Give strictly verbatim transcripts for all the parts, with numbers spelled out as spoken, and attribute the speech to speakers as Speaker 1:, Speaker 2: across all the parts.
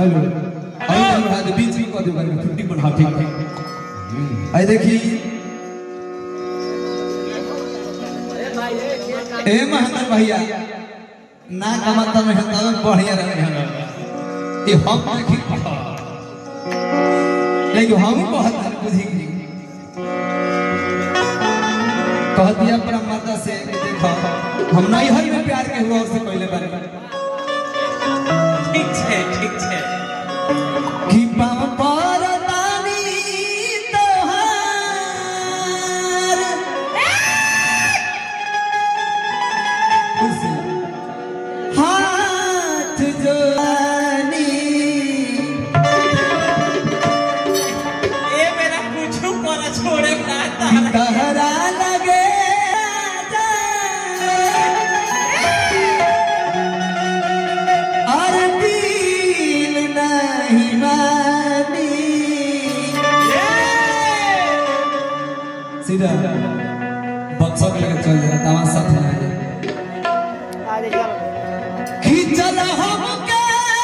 Speaker 1: Hello आई बढ़ा दे बीच में कर दे बारे फिफ्टी बढ़ा ठीक ठीक आई देखी ए महंत भैया ना कमाता में हता में बढ़िया रहे ये हम देखी लेकिन हम बहुत बुद्धि कह दिया परमात्मा से देखो हम नहीं हर में प्यार के हुआ उससे पहले बारे
Speaker 2: ठीक है ठीक है
Speaker 1: कि पाव पर तानी तोहार हाथ जोनी
Speaker 2: ये मेरा कुछ पर छोड़े ना
Speaker 1: तहरा लगे और दिल नहीं मानी सीधा बक्सा के लेकर चल जा तमाम साथ में आ जा खींचल हमके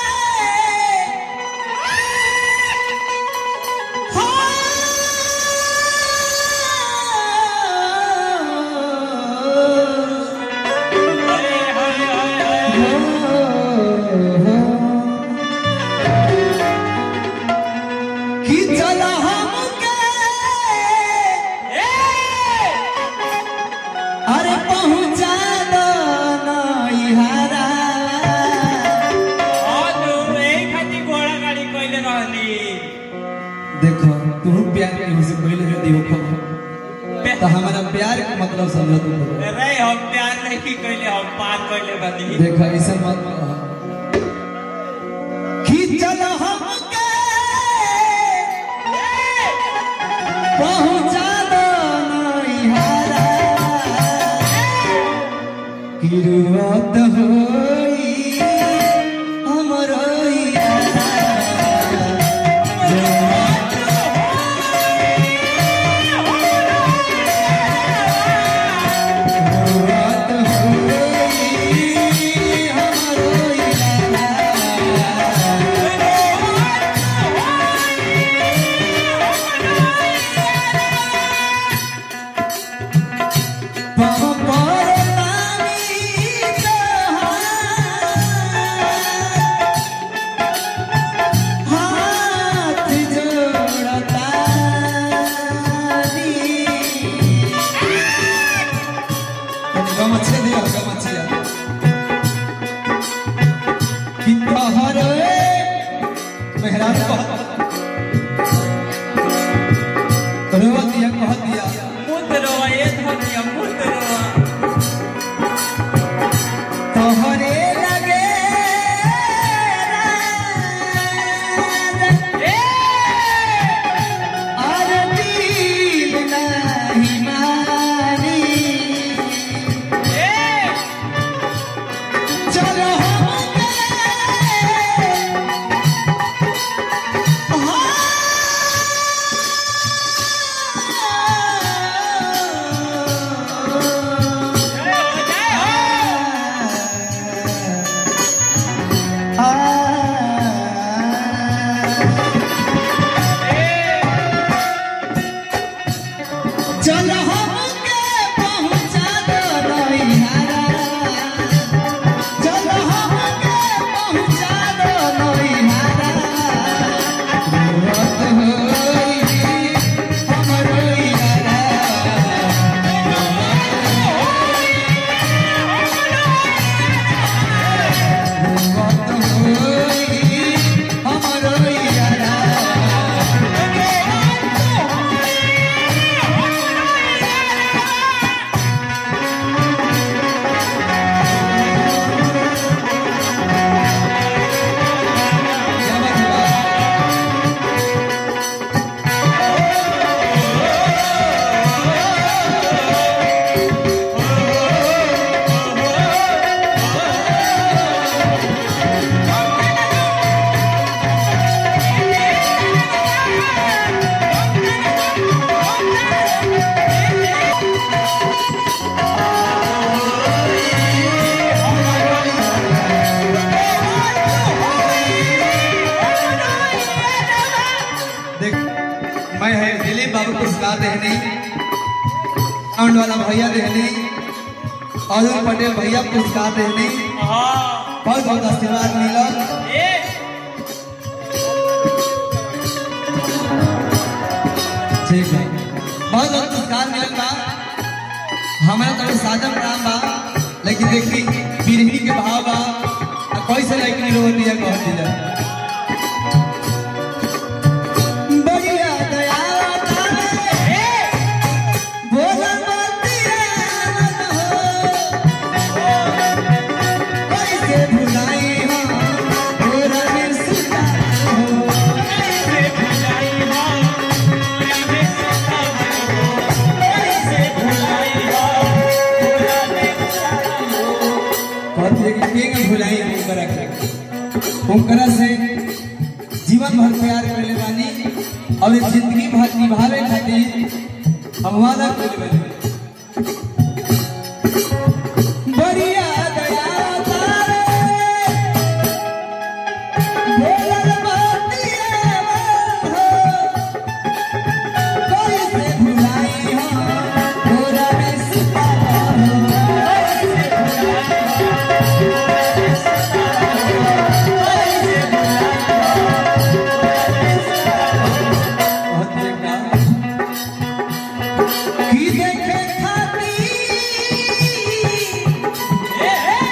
Speaker 1: अरे पहुंचा दो नैहरा देखो तू प्यार के हमसे पहले जो देखो तो हमारा प्यार का मतलब समझो तुम
Speaker 2: अरे हम प्यार नहीं कइले हम पार कइले बनी
Speaker 1: देखो ऐसा मत खींचल हमके पहुंचा दो नैहरा किरुआत होई हमरो गमछे दिया गमछिया कितना हरे मेहरान रोवा दिया कह दिया
Speaker 2: मुद रोवा ये धनिया मुद रोवा
Speaker 1: तोहरे लगे और दिल नहीं मानी साउंड वाला भैया देहनी, अरुण पटेल भैया पुरस्कार देहनी,
Speaker 2: हाँ
Speaker 1: बहुत बहुत आशीर्वाद मिलल।
Speaker 2: ए
Speaker 1: ठीक है, बहुत बहुत पुरस्कार मिलल बा। हमारा तो सादम राम बा, लेकिन देखी बिरही के भाव बा, कैसे लड़की रोक दिया कह दिया। बढ़िया दया भोला बतिया कैसे भुलाई हो भोला में सुता हो,
Speaker 2: कैसे भुलाई हो पूरा में सुता हो, कैसे भुलाई हो पूरा में सुता हो।
Speaker 1: कहते कि के भुलाई ओकरा के ओकरा से जीवन भर प्यार करले बानी और जिंदगी भर निभावे खातिर हम वादा करले बढ़िया दया तारे भोला बतिया हो कैसे भुलाई हो भोला में सुता हो, कैसे की देखे खाती
Speaker 2: ए ए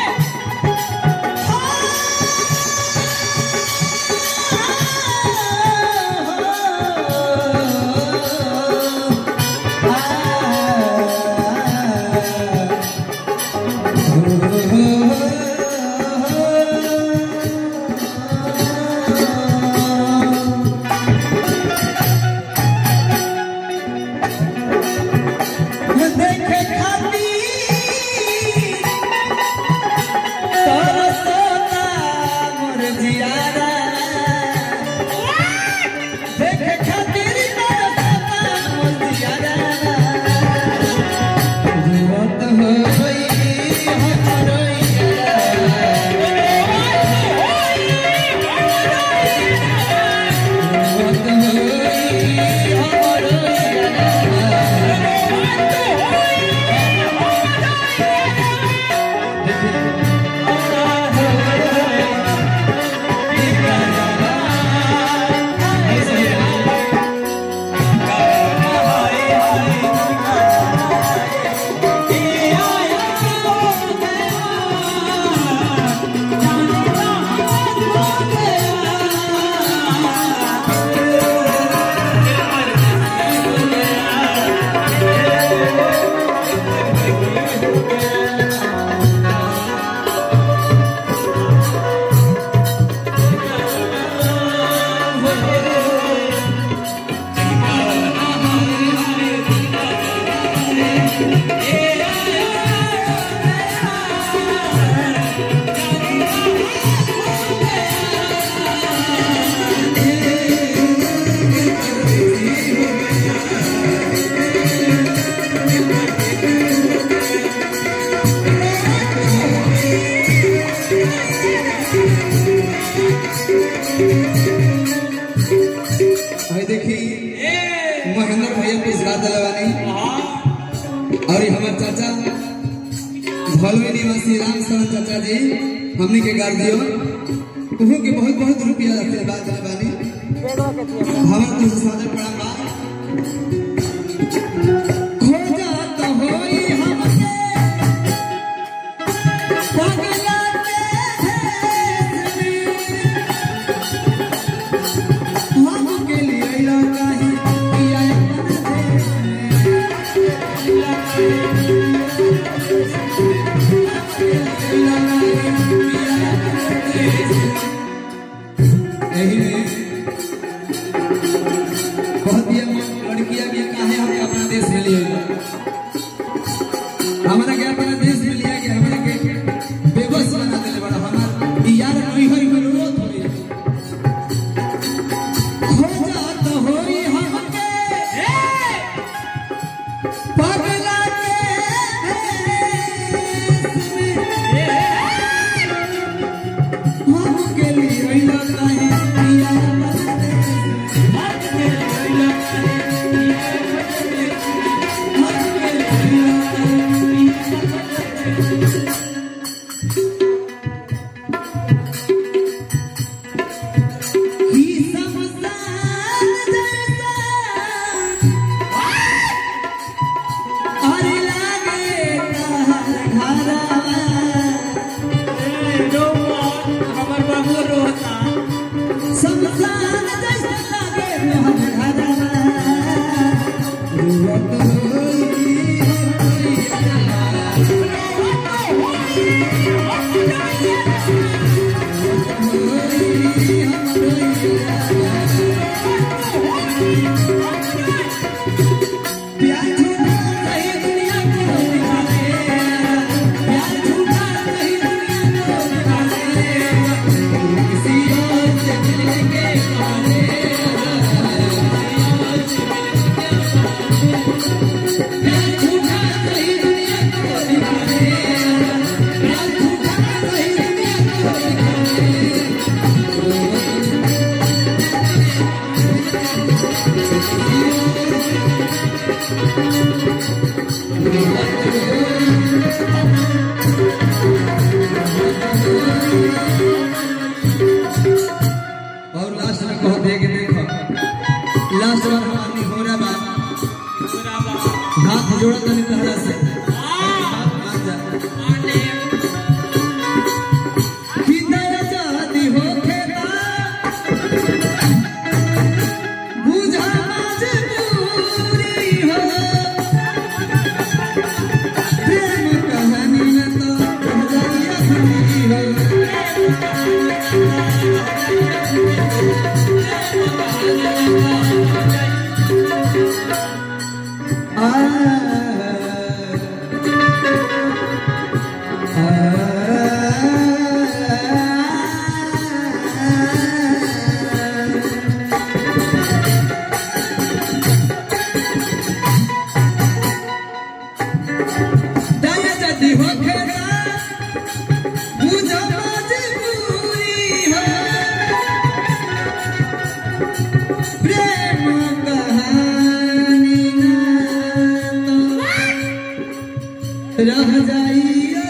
Speaker 1: देखे खाती तरसता मोर जियारा, देखे खातिर तरसता मोर जियारा, जुवत होई हमरो जुवत होई हमरो भाई देखी महेंद्र भैया पुरस्कार दिलवानी और ये हमारे चाचा भलवे निवासी राम शरण चाचा जी हमने के गार दियो उन्हों के बहुत बहुत रुपया रखे बात दिलवानी हमारे तो सादर पड़ा बा खोजा तो होई हमके पगला के लिए लगा ही किया यही में बहुत ही लड़कियां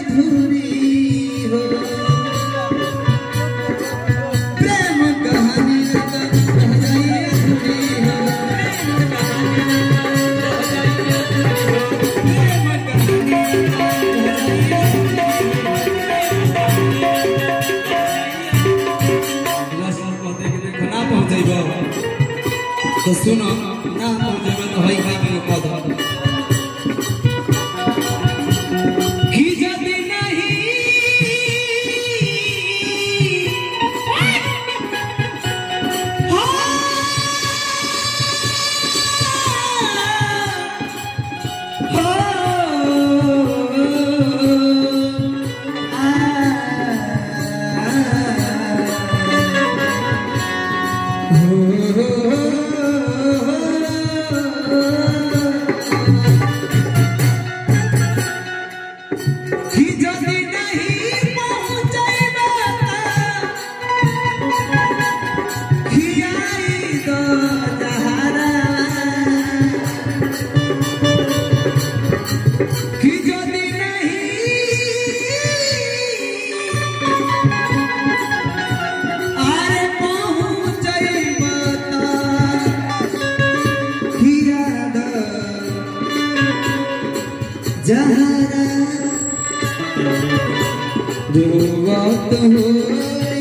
Speaker 1: अधूरी हो प्रेम कहानी रह जाई अधूरी हो प्रेम कहानी ना पहुँचेब तो सुनो ना पहुँचेब तो हई भाई के पद कि जदि नहीं हो जहरा दुआत हो